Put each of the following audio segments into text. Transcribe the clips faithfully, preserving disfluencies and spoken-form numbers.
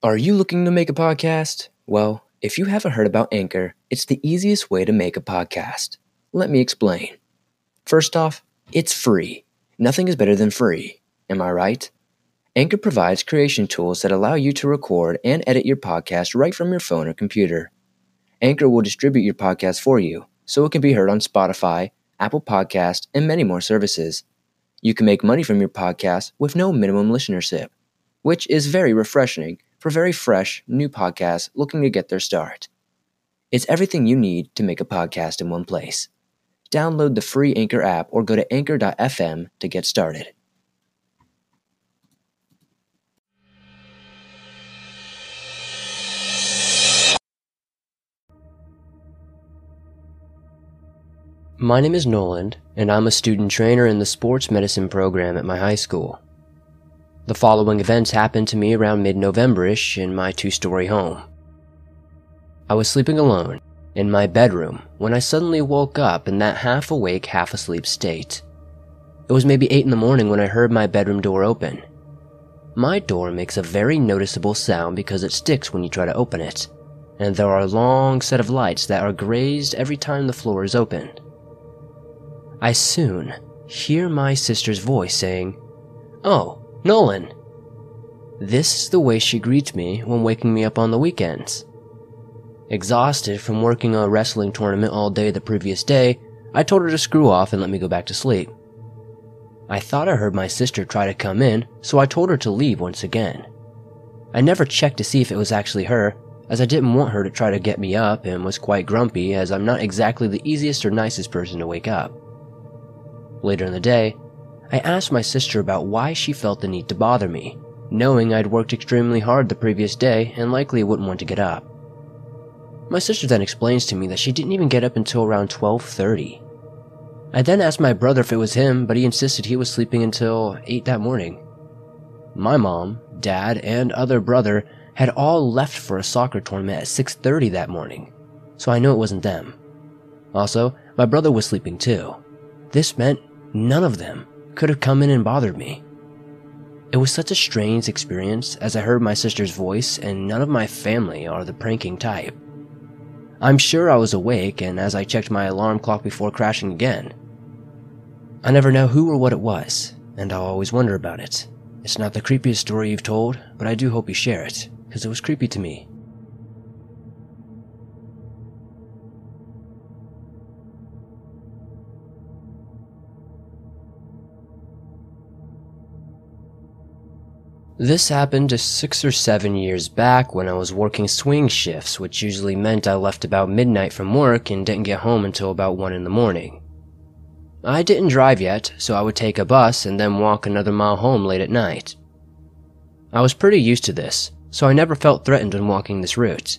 Are you looking to make a podcast? Well, if you haven't heard about Anchor, it's the easiest way to make a podcast. Let me explain. First off, it's free. Nothing is better than free. Am I right? Anchor provides creation tools that allow you to record and edit your podcast right from your phone or computer. Anchor will distribute your podcast for you, so it can be heard on Spotify, Apple Podcasts, and many more services. You can make money from your podcast with no minimum listenership, which is very refreshing for very fresh, new podcasts looking to get their start. It's everything you need to make a podcast in one place. Download the free Anchor app or go to anchor dot f m to get started. My name is Noland, and I'm a student trainer in the sports medicine program at my high school. The following events happened to me around mid-November-ish in my two-story home. I was sleeping alone in my bedroom when I suddenly woke up in that half-awake, half-asleep state. It was maybe eight in the morning when I heard my bedroom door open. My door makes a very noticeable sound because it sticks when you try to open it, and there are a long set of lights that are grazed every time the floor is opened. I soon hear my sister's voice saying, "Oh, Nolan." This is the way she greets me when waking me up on the weekends. Exhausted from working a wrestling tournament all day the previous day, I told her to screw off and let me go back to sleep. I thought I heard my sister try to come in, so I told her to leave once again. I never checked to see if it was actually her, as I didn't want her to try to get me up and was quite grumpy as I'm not exactly the easiest or nicest person to wake up. Later in the day, I asked my sister about why she felt the need to bother me, knowing I'd worked extremely hard the previous day and likely wouldn't want to get up. My sister then explains to me that she didn't even get up until around twelve thirty. I then asked my brother if it was him, but he insisted he was sleeping until eight that morning. My mom, dad, and other brother had all left for a soccer tournament at six thirty that morning, so I knew it wasn't them. Also, my brother was sleeping too. This meant none of them could have come in and bothered me. It was such a strange experience as I heard my sister's voice, and none of my family are the pranking type. I'm sure I was awake, and as I checked my alarm clock before crashing again. I never know who or what it was, and I'll always wonder about it. It's not the creepiest story you've told, but I do hope you share it, because it was creepy to me. This happened just six or seven years back when I was working swing shifts, which usually meant I left about midnight from work and didn't get home until about one in the morning. I didn't drive yet, so I would take a bus and then walk another mile home late at night. I was pretty used to this, so I never felt threatened when walking this route.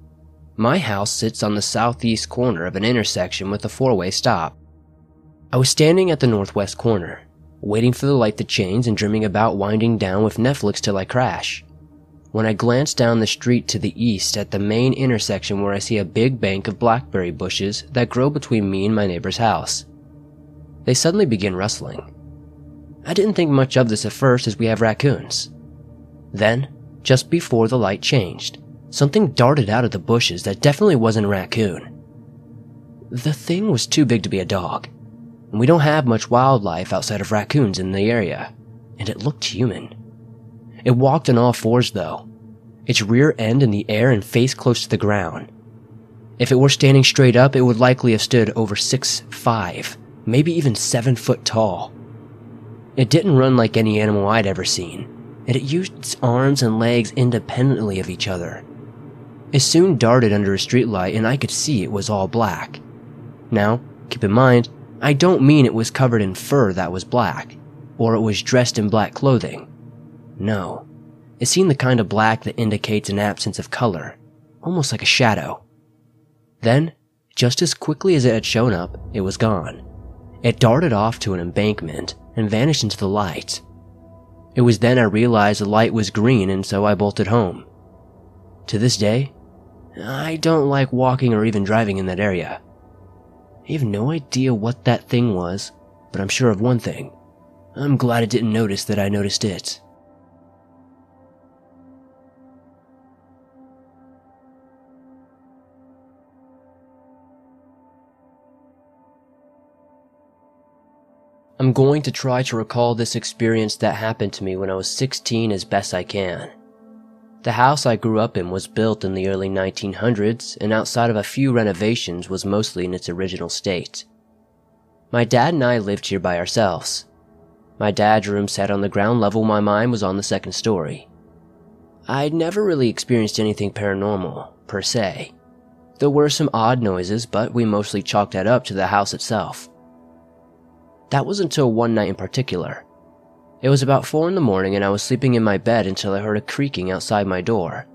My house sits on the southeast corner of an intersection with a four-way stop. I was standing at the northwest corner, waiting for the light to change and dreaming about winding down with Netflix till I crash, when I glance down the street to the east at the main intersection where I see a big bank of blackberry bushes that grow between me and my neighbor's house. They suddenly begin rustling. I didn't think much of this at first as we have raccoons. Then, just before the light changed, something darted out of the bushes that definitely wasn't a raccoon. The thing was too big to be a dog. And we don't have much wildlife outside of raccoons in the area, and it looked human. It walked on all fours though, its rear end in the air and face close to the ground. If it were standing straight up, it would likely have stood over six foot five, maybe even seven foot tall. It didn't run like any animal I'd ever seen, and it used its arms and legs independently of each other. It soon darted under a streetlight and I could see it was all black. Now, keep in mind, I don't mean it was covered in fur that was black, or it was dressed in black clothing. No, it seemed the kind of black that indicates an absence of color, almost like a shadow. Then, just as quickly as it had shown up, it was gone. It darted off to an embankment and vanished into the light. It was then I realized the light was green, and so I bolted home. To this day, I don't like walking or even driving in that area. I have no idea what that thing was, but I'm sure of one thing. I'm glad it didn't notice that I noticed it. I'm going to try to recall this experience that happened to me when I was sixteen as best I can. The house I grew up in was built in the early nineteen hundreds, and outside of a few renovations was mostly in its original state. My dad and I lived here by ourselves. My dad's room sat on the ground level while mine was on the second story. I'd never really experienced anything paranormal, per se. There were some odd noises, but we mostly chalked that up to the house itself. That was until one night in particular. It was about four in the morning and I was sleeping in my bed until I heard a creaking outside my door.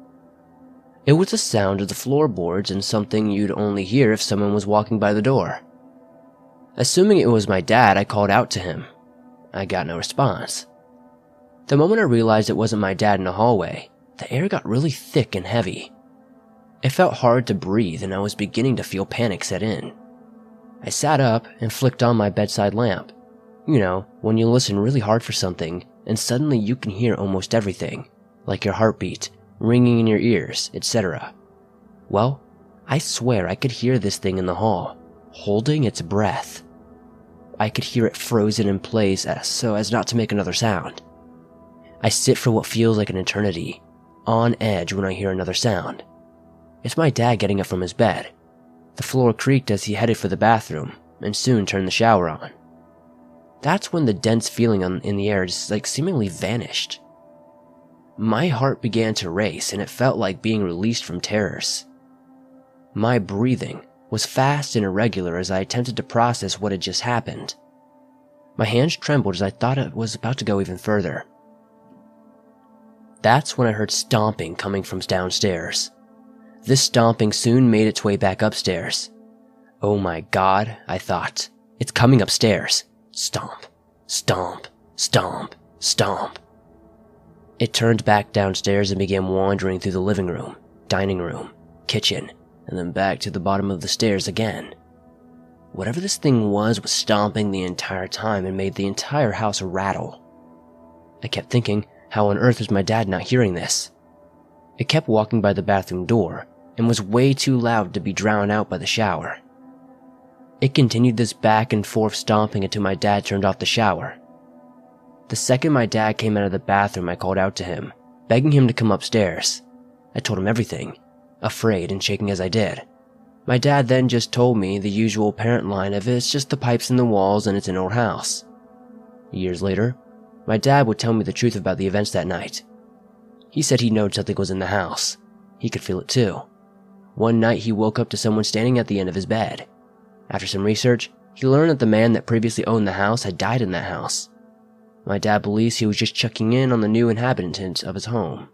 It was the sound of the floorboards and something you'd only hear if someone was walking by the door. Assuming it was my dad, I called out to him. I got no response. The moment I realized it wasn't my dad in the hallway, the air got really thick and heavy. It felt hard to breathe and I was beginning to feel panic set in. I sat up and flicked on my bedside lamp. You know, when you listen really hard for something, and suddenly you can hear almost everything, like your heartbeat, ringing in your ears, et cetera. Well, I swear I could hear this thing in the hall, holding its breath. I could hear it frozen in place as, so as not to make another sound. I sit for what feels like an eternity, on edge when I hear another sound. It's my dad getting up from his bed. The floor creaked as he headed for the bathroom, and soon turned the shower on. That's when the dense feeling on, in the air just like seemingly vanished. My heart began to race and it felt like being released from terrors. My breathing was fast and irregular as I attempted to process what had just happened. My hands trembled as I thought it was about to go even further. That's when I heard stomping coming from downstairs. This stomping soon made its way back upstairs. Oh my God, I thought. It's coming upstairs. Stomp, stomp, stomp, stomp. It turned back downstairs and began wandering through the living room, dining room, kitchen, and then back to the bottom of the stairs again. Whatever this thing was was stomping the entire time and made the entire house rattle. I kept thinking, how on earth was my dad not hearing this? It kept walking by the bathroom door and was way too loud to be drowned out by the shower. It continued this back and forth stomping until my dad turned off the shower. The second my dad came out of the bathroom, I called out to him, begging him to come upstairs. I told him everything, afraid and shaking as I did. My dad then just told me the usual parent line of it's just the pipes in the walls and it's an old house. Years later, my dad would tell me the truth about the events that night. He said he knowed something was in the house. He could feel it too. One night he woke up to someone standing at the end of his bed. After some research, he learned that the man that previously owned the house had died in that house. My dad believes he was just checking in on the new inhabitant of his home.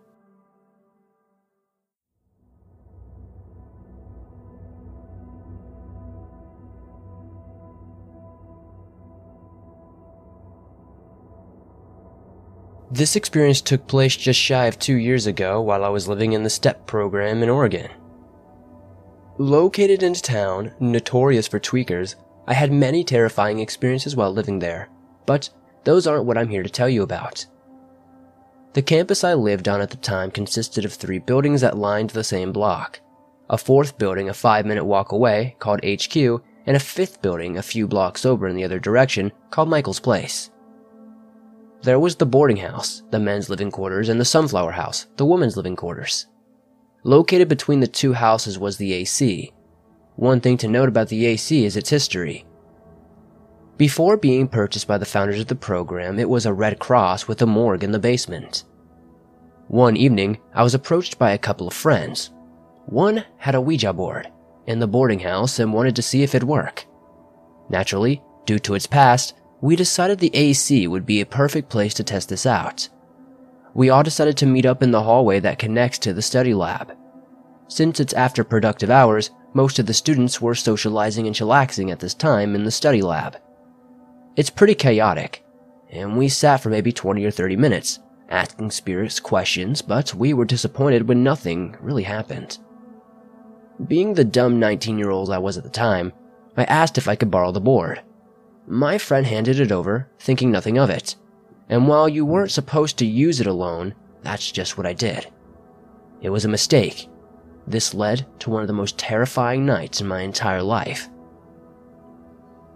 This experience took place just shy of two years ago while I was living in the STEP program in Oregon. Located in a town notorious for tweakers, I had many terrifying experiences while living there, but those aren't what I'm here to tell you about. The campus I lived on at the time consisted of three buildings that lined the same block, a fourth building a five-minute walk away called H Q, and a fifth building a few blocks over in the other direction called Michael's Place. There was the boarding house, the men's living quarters, and the Sunflower House, the women's living quarters. Located between the two houses was the A C. One thing to note about the A C is its history. Before being purchased by the founders of the program, it was a Red Cross with a morgue in the basement. One evening, I was approached by a couple of friends. One had a Ouija board in the boarding house and wanted to see if it'd work. Naturally, due to its past, we decided the A C would be a perfect place to test this out. We all decided to meet up in the hallway that connects to the study lab. Since it's after productive hours, most of the students were socializing and chillaxing at this time in the study lab. It's pretty chaotic, and we sat for maybe twenty or thirty minutes, asking spirits questions, but we were disappointed when nothing really happened. Being the dumb nineteen-year-old I was at the time, I asked if I could borrow the board. My friend handed it over, thinking nothing of it. And while you weren't supposed to use it alone, that's just what I did. It was a mistake. This led to one of the most terrifying nights in my entire life.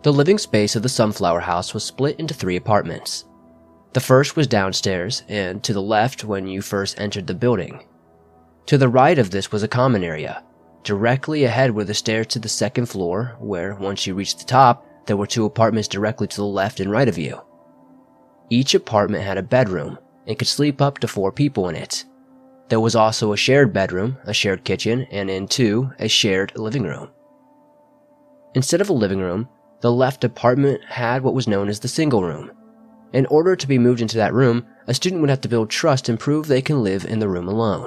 The living space of the Sunflower House was split into three apartments. The first was downstairs and to the left when you first entered the building. To the right of this was a common area. Directly ahead were the stairs to the second floor, where, once you reached the top, there were two apartments directly to the left and right of you. Each apartment had a bedroom and could sleep up to four people in it. There was also a shared bedroom, a shared kitchen, and in two, a shared living room. Instead of a living room, the left apartment had what was known as the single room. In order to be moved into that room, a student would have to build trust and prove they can live in the room alone.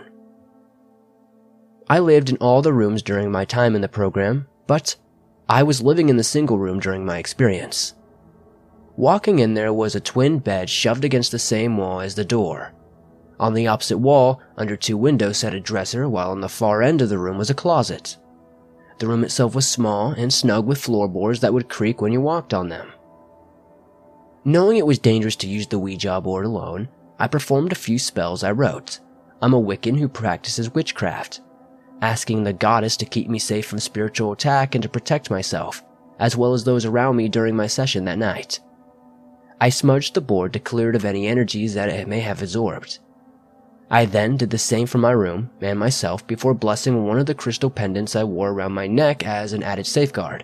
I lived in all the rooms during my time in the program, but I was living in the single room during my experience. Walking in there was a twin bed shoved against the same wall as the door. On the opposite wall, under two windows, sat a dresser, while on the far end of the room was a closet. The room itself was small and snug with floorboards that would creak when you walked on them. Knowing it was dangerous to use the Ouija board alone, I performed a few spells I wrote. I'm a Wiccan who practices witchcraft, asking the goddess to keep me safe from spiritual attack and to protect myself, as well as those around me during my session that night. I smudged the board to clear it of any energies that it may have absorbed. I then did the same for my room and myself before blessing one of the crystal pendants I wore around my neck as an added safeguard.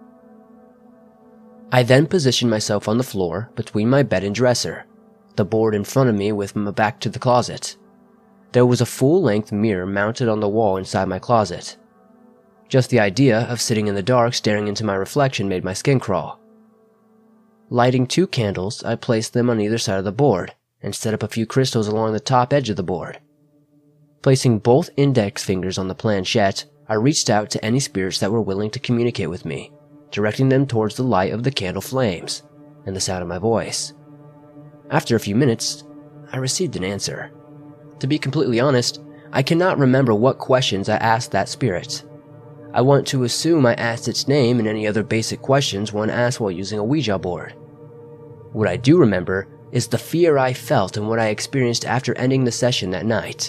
I then positioned myself on the floor between my bed and dresser, the board in front of me with my back to the closet. There was a full-length mirror mounted on the wall inside my closet. Just the idea of sitting in the dark staring into my reflection made my skin crawl. Lighting two candles, I placed them on either side of the board and set up a few crystals along the top edge of the board. Placing both index fingers on the planchette, I reached out to any spirits that were willing to communicate with me, directing them towards the light of the candle flames and the sound of my voice. After a few minutes, I received an answer. To be completely honest, I cannot remember what questions I asked that spirit. I want to assume I asked its name and any other basic questions one asks while using a Ouija board. What I do remember is the fear I felt and what I experienced after ending the session that night.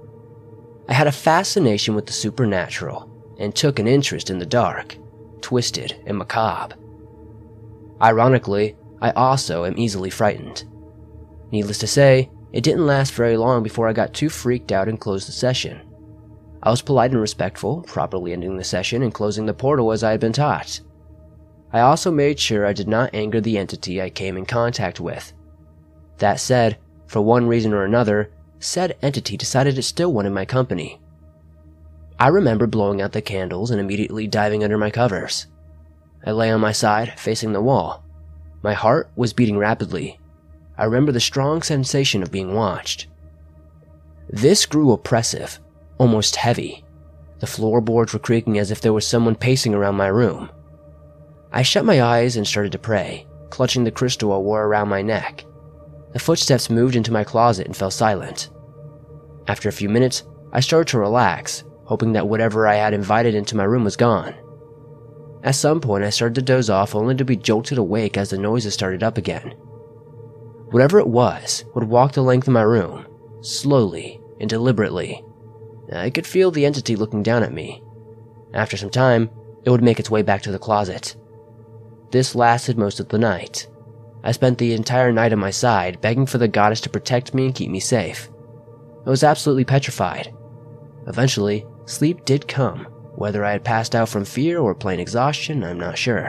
I had a fascination with the supernatural and took an interest in the dark, twisted, and macabre. Ironically, I also am easily frightened. Needless to say, it didn't last very long before I got too freaked out and closed the session. I was polite and respectful, properly ending the session and closing the portal as I had been taught. I also made sure I did not anger the entity I came in contact with. That said, for one reason or another, said entity decided it still wanted my company. I remember blowing out the candles and immediately diving under my covers. I lay on my side, facing the wall. My heart was beating rapidly. I remember the strong sensation of being watched. This grew oppressive, almost heavy. The floorboards were creaking as if there was someone pacing around my room. I shut my eyes and started to pray, clutching the crystal I wore around my neck. The footsteps moved into my closet and fell silent. After a few minutes, I started to relax, hoping that whatever I had invited into my room was gone. At some point, I started to doze off only to be jolted awake as the noises started up again. Whatever it was would walk the length of my room, slowly and deliberately. I could feel the entity looking down at me. After some time, it would make its way back to the closet. This lasted most of the night. I spent the entire night on my side, begging for the goddess to protect me and keep me safe. I was absolutely petrified. Eventually, sleep did come. Whether I had passed out from fear or plain exhaustion, I'm not sure.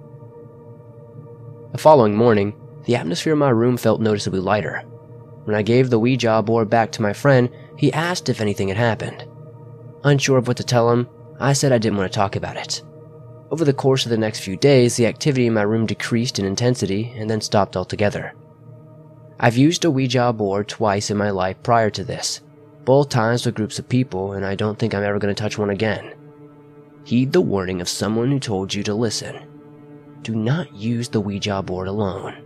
The following morning, the atmosphere in my room felt noticeably lighter. When I gave the Ouija board back to my friend, he asked if anything had happened. Unsure of what to tell him, I said I didn't want to talk about it. Over the course of the next few days, the activity in my room decreased in intensity and then stopped altogether. I've used a Ouija board twice in my life prior to this, both times with groups of people, and I don't think I'm ever going to touch one again. Heed the warning of someone who told you to listen. Do not use the Ouija board alone.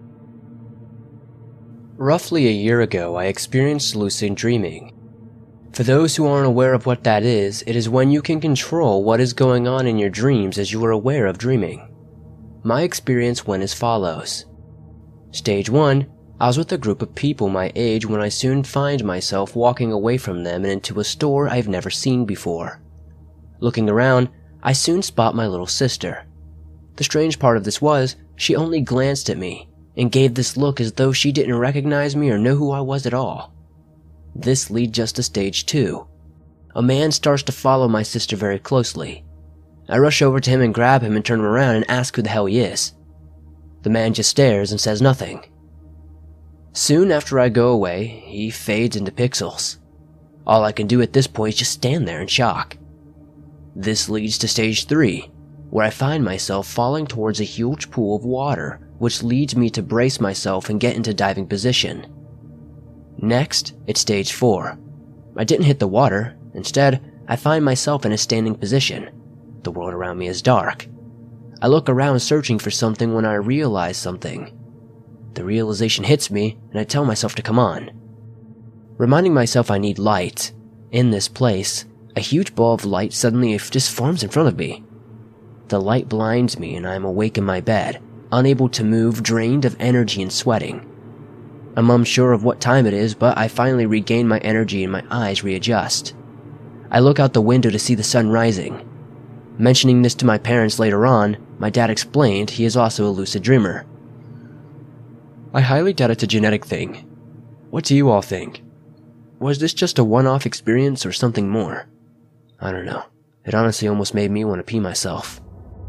Roughly a year ago, I experienced lucid dreaming. For those who aren't aware of what that is, it is when you can control what is going on in your dreams as you are aware of dreaming. My experience went as follows. Stage one, I was with a group of people my age when I soon find myself walking away from them and into a store I've never seen before. Looking around, I soon spot my little sister. The strange part of this was, she only glanced at me and gave this look as though she didn't recognize me or know who I was at all. This leads us to stage two. A man starts to follow my sister very closely. I rush over to him and grab him and turn him around and ask who the hell he is. The man just stares and says nothing. Soon after I go away, he fades into pixels. All I can do at this point is just stand there in shock. This leads to stage three, where I find myself falling towards a huge pool of water, which leads me to brace myself and get into diving position. Next, it's stage four. I didn't hit the water. Instead, I find myself in a standing position. The world around me is dark. I look around searching for something when I realize something. The realization hits me, and I tell myself to come on. Reminding myself I need light, in this place, a huge ball of light suddenly just forms in front of me. The light blinds me and I am awake in my bed, unable to move, drained of energy and sweating. I'm unsure of what time it is, but I finally regain my energy and my eyes readjust. I look out the window to see the sun rising. Mentioning this to my parents later on, my dad explained he is also a lucid dreamer. I highly doubt it's a genetic thing. What do you all think? Was this just a one-off experience or something more? I don't know. It honestly almost made me want to pee myself.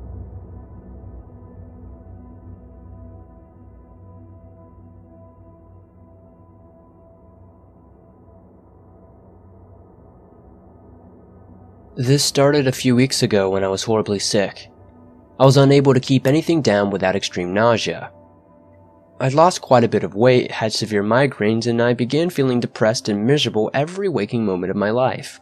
This started a few weeks ago when I was horribly sick. I was unable to keep anything down without extreme nausea. I'd lost quite a bit of weight, had severe migraines, and I began feeling depressed and miserable every waking moment of my life.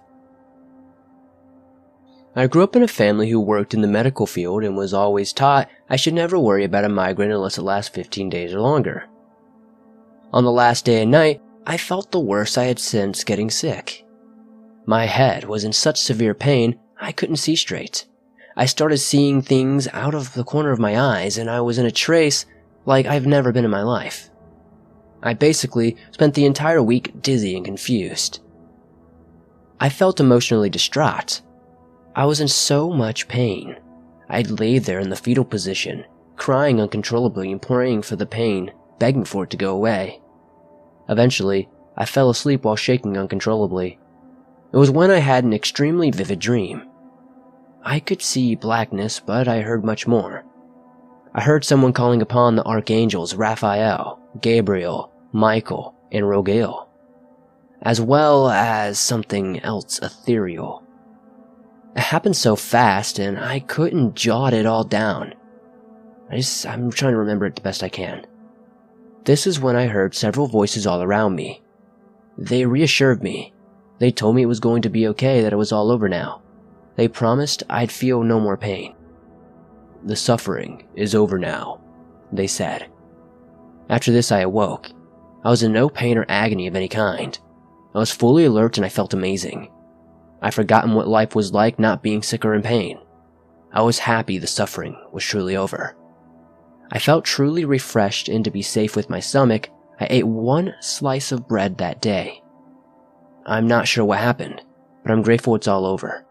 I grew up in a family who worked in the medical field and was always taught I should never worry about a migraine unless it lasts fifteen days or longer. On the last day and night, I felt the worst I had since getting sick. My head was in such severe pain, I couldn't see straight. I started seeing things out of the corner of my eyes, and I was in a trace like I've never been in my life. I basically spent the entire week dizzy and confused. I felt emotionally distraught. I was in so much pain. I'd lay there in the fetal position, crying uncontrollably and praying for the pain, begging for it to go away. Eventually, I fell asleep while shaking uncontrollably. It was when I had an extremely vivid dream. I could see blackness, but I heard much more. I heard someone calling upon the archangels Raphael, Gabriel, Michael, and Rogail, as well as something else ethereal. It happened so fast, and I couldn't jot it all down. I just, I'm trying to remember it the best I can. This is when I heard several voices all around me. They reassured me. They told me it was going to be okay, that it was all over now. They promised I'd feel no more pain. The suffering is over now, they said. After this I awoke. I was in no pain or agony of any kind. I was fully alert and I felt amazing. I'd forgotten what life was like not being sick or in pain. I was happy the suffering was truly over. I felt truly refreshed, and to be safe with my stomach, I ate one slice of bread that day. I'm not sure what happened, but I'm grateful it's all over.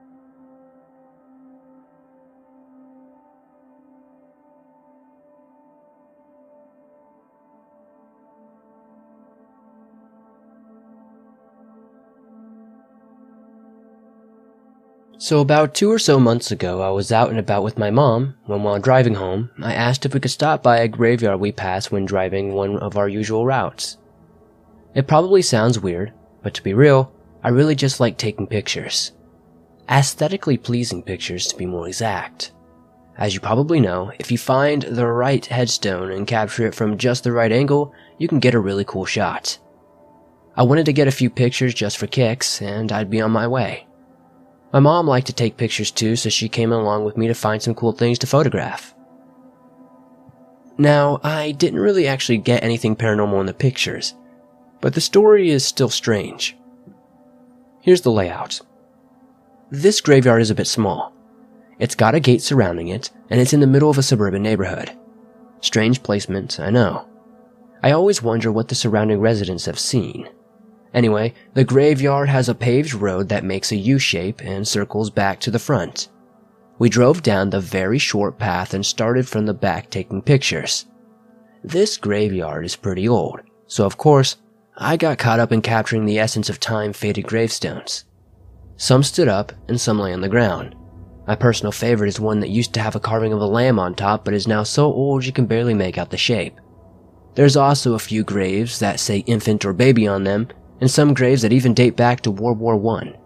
So about two or so months ago, I was out and about with my mom, when while driving home, I asked if we could stop by a graveyard we pass when driving one of our usual routes. It probably sounds weird, but to be real, I really just like taking pictures. Aesthetically pleasing pictures, to be more exact. As you probably know, if you find the right headstone and capture it from just the right angle, you can get a really cool shot. I wanted to get a few pictures just for kicks, and I'd be on my way. My mom liked to take pictures too, so she came along with me to find some cool things to photograph. Now, I didn't really actually get anything paranormal in the pictures, but the story is still strange. Here's the layout. This graveyard is a bit small. It's got a gate surrounding it, and it's in the middle of a suburban neighborhood. Strange placement, I know. I always wonder what the surrounding residents have seen. Anyway, the graveyard has a paved road that makes a U-shape and circles back to the front. We drove down the very short path and started from the back taking pictures. This graveyard is pretty old, so of course, I got caught up in capturing the essence of time-faded gravestones. Some stood up and some lay on the ground. My personal favorite is one that used to have a carving of a lamb on top but is now so old you can barely make out the shape. There's also a few graves that say infant or baby on them, and some graves that even date back to World War One.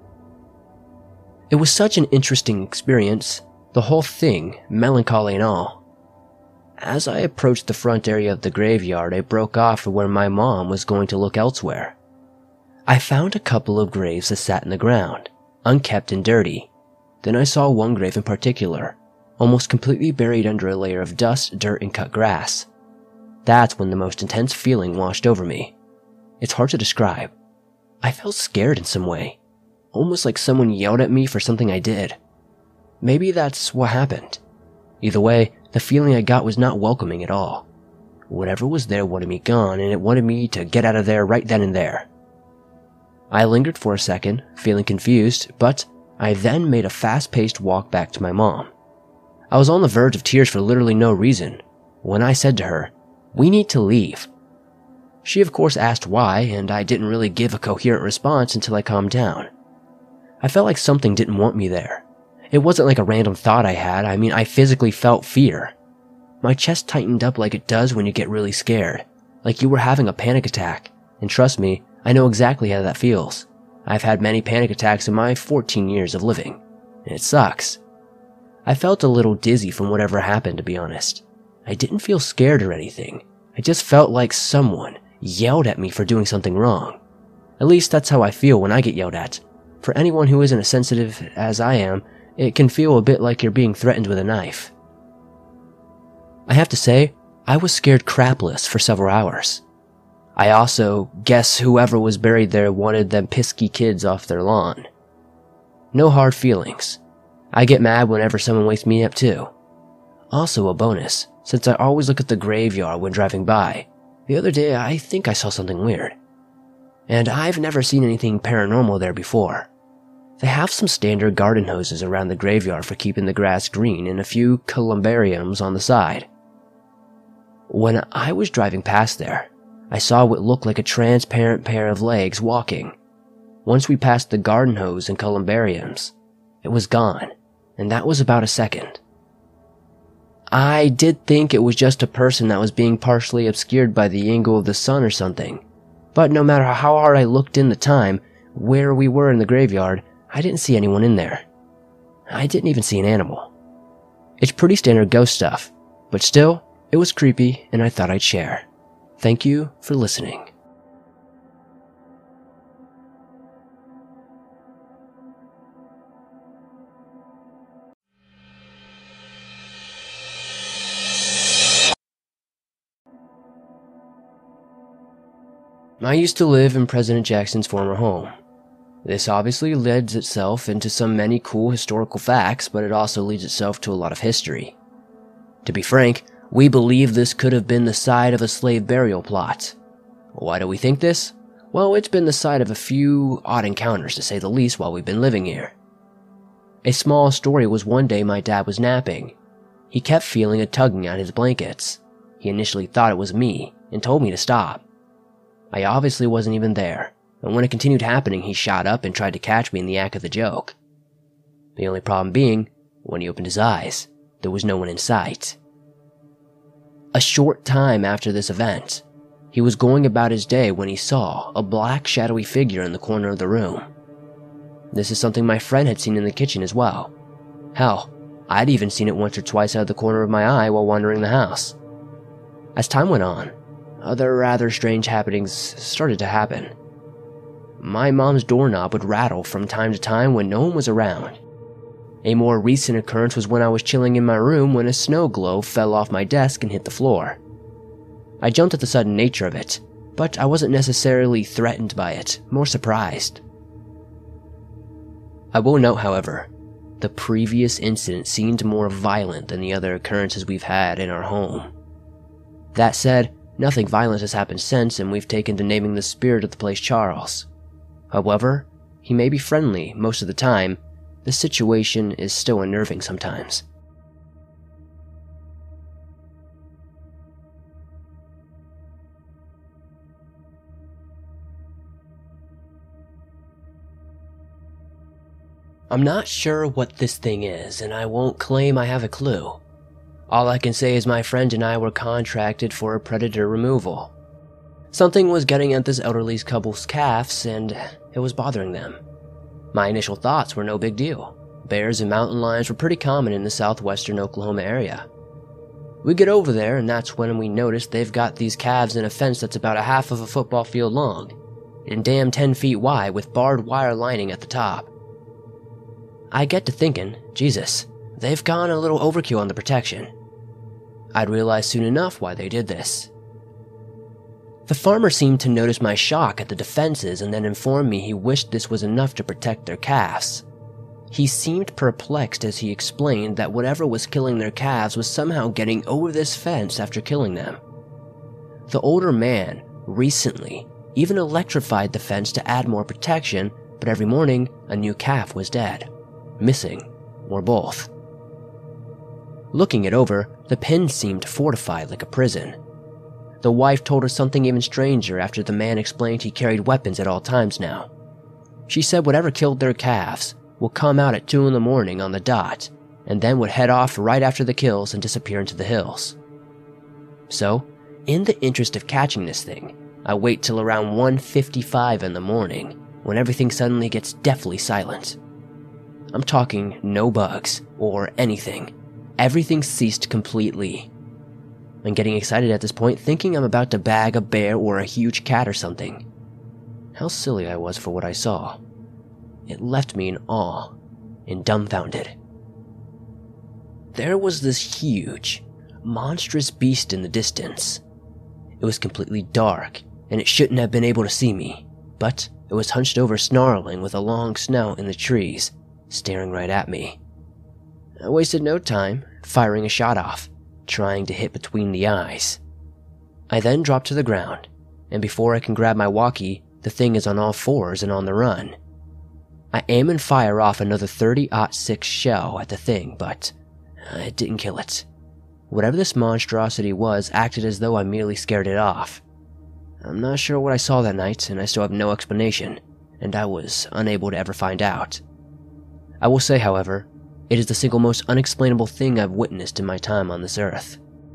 It was such an interesting experience, the whole thing, melancholy and all. As I approached the front area of the graveyard, I broke off for where my mom was going to look elsewhere. I found a couple of graves that sat in the ground, unkept and dirty. Then I saw one grave in particular, almost completely buried under a layer of dust, dirt, and cut grass. That's when the most intense feeling washed over me. It's hard to describe. I felt scared in some way, almost like someone yelled at me for something I did. Maybe that's what happened. Either way, the feeling I got was not welcoming at all. Whatever was there wanted me gone, and it wanted me to get out of there right then and there. I lingered for a second, feeling confused, but I then made a fast-paced walk back to my mom. I was on the verge of tears for literally no reason, when I said to her, "We need to leave." She of course asked why, and I didn't really give a coherent response until I calmed down. I felt like something didn't want me there. It wasn't like a random thought I had, I mean I physically felt fear. My chest tightened up like it does when you get really scared, like you were having a panic attack, and trust me, I know exactly how that feels. I've had many panic attacks in my fourteen years of living, and it sucks. I felt a little dizzy from whatever happened, to be honest. I didn't feel scared or anything, I just felt like someone yelled at me for doing something wrong. At least that's how I feel when I get yelled at. For anyone who isn't as sensitive as I am, it can feel a bit like you're being threatened with a knife. I have to say, I was scared crapless for several hours. I also guess whoever was buried there wanted them pesky kids off their lawn. No hard feelings. I get mad whenever someone wakes me up too. Also a bonus, since I always look at the graveyard when driving by. The other day I think I saw something weird. And I've never seen anything paranormal there before. They have some standard garden hoses around the graveyard for keeping the grass green and a few columbariums on the side. When I was driving past there, I saw what looked like a transparent pair of legs walking. Once we passed the garden hose and columbariums, it was gone, and that was about a second. I did think it was just a person that was being partially obscured by the angle of the sun or something, but no matter how hard I looked in the time, where we were in the graveyard, I didn't see anyone in there. I didn't even see an animal. It's pretty standard ghost stuff, but still, it was creepy and I thought I'd share. Thank you for listening. I used to live in President Jackson's former home. This obviously leads itself into some many cool historical facts, but it also leads itself to a lot of history. To be frank, we believe this could have been the site of a slave burial plot. Why do we think this? Well, it's been the site of a few odd encounters, to say the least, while we've been living here. A small story was one day my dad was napping. He kept feeling a tugging at his blankets. He initially thought it was me, and told me to stop. I obviously wasn't even there, and when it continued happening, he shot up and tried to catch me in the act of the joke. The only problem being, when he opened his eyes, there was no one in sight. A short time after this event, he was going about his day when he saw a black shadowy figure in the corner of the room. This is something my friend had seen in the kitchen as well. Hell, I'd even seen it once or twice out of the corner of my eye while wandering the house. As time went on, other rather strange happenings started to happen. My mom's doorknob would rattle from time to time when no one was around. A more recent occurrence was when I was chilling in my room when a snow globe fell off my desk and hit the floor. I jumped at the sudden nature of it, but I wasn't necessarily threatened by it, more surprised. I will note, however, the previous incident seemed more violent than the other occurrences we've had in our home. That said, nothing violent has happened since, and we've taken to naming the spirit of the place Charles. However, he may be friendly most of the time. The situation is still unnerving sometimes. I'm not sure what this thing is, and I won't claim I have a clue. All I can say is my friend and I were contracted for a predator removal. Something was getting at this elderly couple's calves, and it was bothering them. My initial thoughts were no big deal. Bears and mountain lions were pretty common in the southwestern Oklahoma area. We get over there, and that's when we notice they've got these calves in a fence that's about a half of a football field long, and damn ten feet wide with barbed wire lining at the top. I get to thinking, Jesus, they've gone a little overkill on the protection. I'd realize soon enough why they did this. The farmer seemed to notice my shock at the defenses and then informed me he wished this was enough to protect their calves. He seemed perplexed as he explained that whatever was killing their calves was somehow getting over this fence after killing them. The older man, recently, even electrified the fence to add more protection, but every morning a new calf was dead, missing, or both. Looking it over, the pen seemed fortified like a prison. The wife told her something even stranger after the man explained he carried weapons at all times now. She said whatever killed their calves would come out at two in the morning on the dot, and then would head off right after the kills and disappear into the hills. So, in the interest of catching this thing, I wait till around one fifty-five in the morning, when everything suddenly gets deathly silent. I'm talking no bugs, or anything. Everything ceased completely. I'm getting excited at this point, thinking I'm about to bag a bear or a huge cat or something. How silly I was for what I saw. It left me in awe and dumbfounded. There was this huge, monstrous beast in the distance. It was completely dark, and it shouldn't have been able to see me, but it was hunched over snarling with a long snout in the trees, staring right at me. I wasted no time firing a shot off, trying to hit between the eyes. I then dropped to the ground, and before I can grab my walkie, the thing is on all fours and on the run. I aim and fire off another thirty aught six shell at the thing, but it didn't kill it. Whatever this monstrosity was acted as though I merely scared it off. I'm not sure what I saw that night, and I still have no explanation, and I was unable to ever find out. I will say, however, it is the single most unexplainable thing I've witnessed in my time on this earth.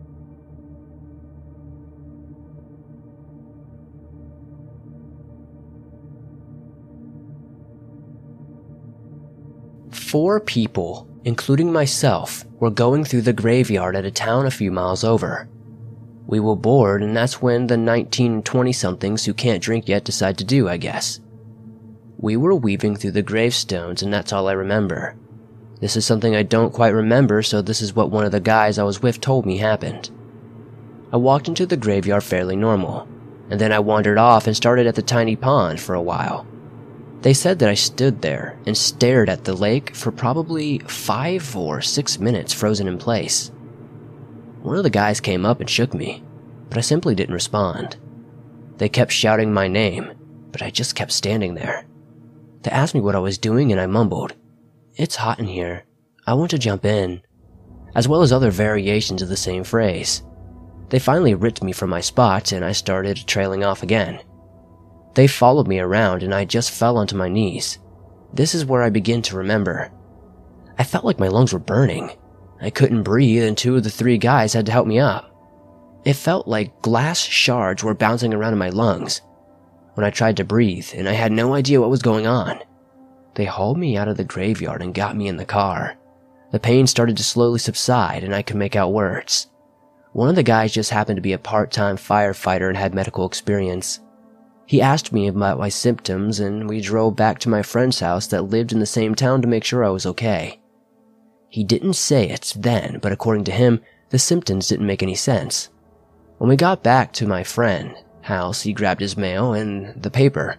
Four people, including myself, were going through the graveyard at a town a few miles over. We were bored, and that's when the nineteen and twenty-somethings who can't drink yet decide to do, I guess. We were weaving through the gravestones, and that's all I remember. This is something I don't quite remember, so this is what one of the guys I was with told me happened. I walked into the graveyard fairly normal, and then I wandered off and started at the tiny pond for a while. They said that I stood there and stared at the lake for probably five or six minutes frozen in place. One of the guys came up and shook me, but I simply didn't respond. They kept shouting my name, but I just kept standing there. They asked me what I was doing, and I mumbled, "It's hot in here. I want to jump in," as well as other variations of the same phrase. They finally ripped me from my spot, and I started trailing off again. They followed me around, and I just fell onto my knees. This is where I begin to remember. I felt like my lungs were burning. I couldn't breathe, and two of the three guys had to help me up. It felt like glass shards were bouncing around in my lungs when I tried to breathe, and I had no idea what was going on. They hauled me out of the graveyard and got me in the car. The pain started to slowly subside, and I could make out words. One of the guys just happened to be a part-time firefighter and had medical experience. He asked me about my symptoms, and we drove back to my friend's house that lived in the same town to make sure I was okay. He didn't say it then, but according to him, the symptoms didn't make any sense. When we got back to my friend's house, he grabbed his mail and the paper.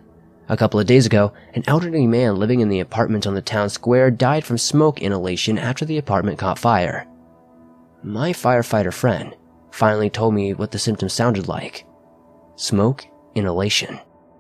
A couple of days ago, an elderly man living in the apartment on the town square died from smoke inhalation after the apartment caught fire. My firefighter friend finally told me what the symptoms sounded like. Smoke inhalation.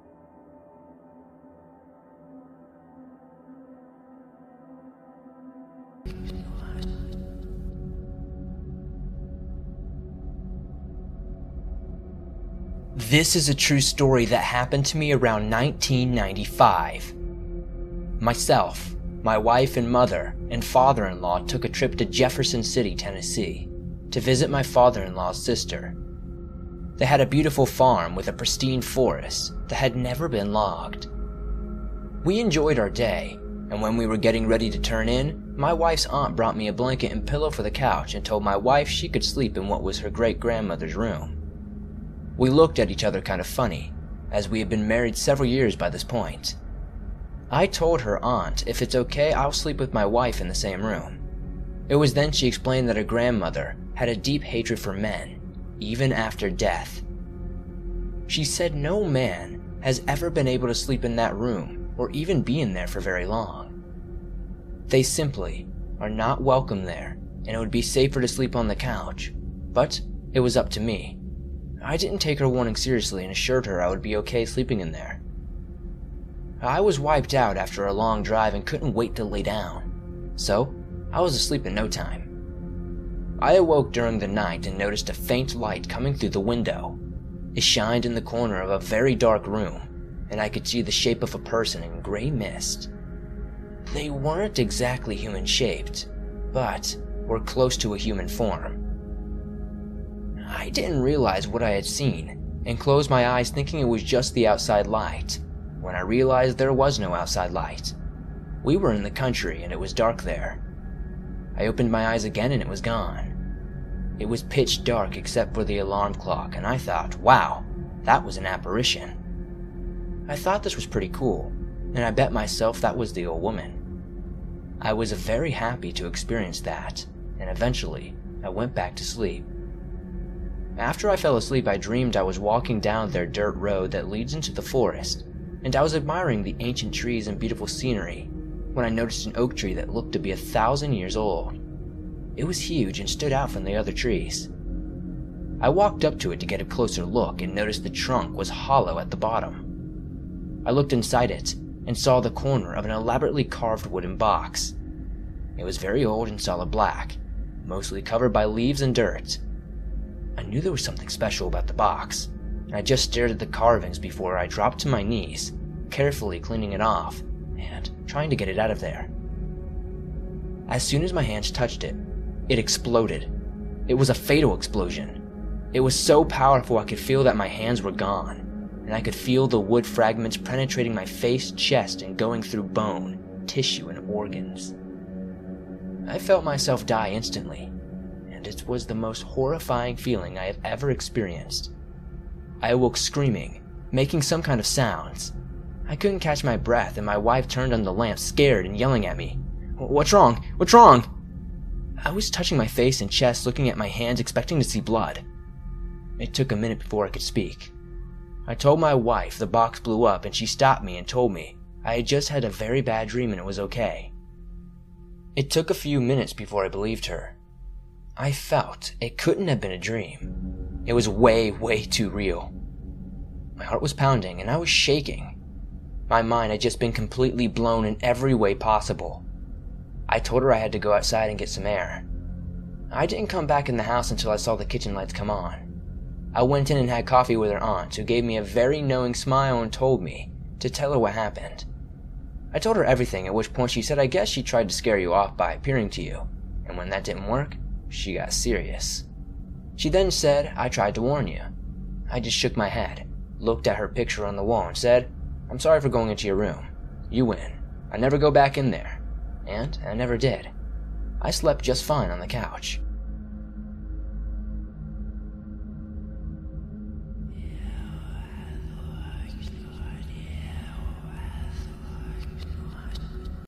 This is a true story that happened to me around nineteen ninety-five. Myself, my wife and mother, and father-in-law took a trip to Jefferson City, Tennessee, to visit my father-in-law's sister. They had a beautiful farm with a pristine forest that had never been logged. We enjoyed our day, and when we were getting ready to turn in, my wife's aunt brought me a blanket and pillow for the couch and told my wife she could sleep in what was her great-grandmother's room. We looked at each other kind of funny, as we had been married several years by this point. I told her aunt if it's okay I'll sleep with my wife in the same room. It was then she explained that her grandmother had a deep hatred for men, even after death. She said no man has ever been able to sleep in that room or even be in there for very long. They simply are not welcome there, and it would be safer to sleep on the couch, but it was up to me. I didn't take her warning seriously and assured her I would be okay sleeping in there. I was wiped out after a long drive and couldn't wait to lay down, so I was asleep in no time. I awoke during the night and noticed a faint light coming through the window. It shined in the corner of a very dark room, and I could see the shape of a person in gray mist. They weren't exactly human-shaped, but were close to a human form. I didn't realize what I had seen, and closed my eyes thinking it was just the outside light, when I realized there was no outside light. We were in the country and it was dark there. I opened my eyes again and it was gone. It was pitch dark except for the alarm clock, and I thought, wow, that was an apparition. I thought this was pretty cool, and I bet myself that was the old woman. I was very happy to experience that, and eventually I went back to sleep. After I fell asleep, I dreamed I was walking down their dirt road that leads into the forest, and I was admiring the ancient trees and beautiful scenery when I noticed an oak tree that looked to be a thousand years old. It was huge and stood out from the other trees. I walked up to it to get a closer look and noticed the trunk was hollow at the bottom. I looked inside it and saw the corner of an elaborately carved wooden box. It was very old and solid black, mostly covered by leaves and dirt. I knew there was something special about the box, and I just stared at the carvings before I dropped to my knees, carefully cleaning it off and trying to get it out of there. As soon as my hands touched it, it exploded. It was a fatal explosion. It was so powerful I could feel that my hands were gone, and I could feel the wood fragments penetrating my face, chest, and going through bone, tissue, and organs. I felt myself die instantly, and it was the most horrifying feeling I have ever experienced. I awoke screaming, making some kind of sounds. I couldn't catch my breath, and my wife turned on the lamp, scared and yelling at me. "What's wrong? What's wrong?" I was touching my face and chest, looking at my hands, expecting to see blood. It took a minute before I could speak. I told my wife the box blew up, and she stopped me and told me I had just had a very bad dream and it was okay. It took a few minutes before I believed her. I felt it couldn't have been a dream. It was way, way too real. My heart was pounding and I was shaking. My mind had just been completely blown in every way possible. I told her I had to go outside and get some air. I didn't come back in the house until I saw the kitchen lights come on. I went in and had coffee with her aunt, who gave me a very knowing smile and told me to tell her what happened. I told her everything, at which point she said I guess she tried to scare you off by appearing to you, and when that didn't work, she got serious. She then said I tried to warn you. I just shook my head, looked at her picture on the wall and said, "I'm sorry for going into your room. You win. I never go back in there." And I never did. I slept just fine on the couch.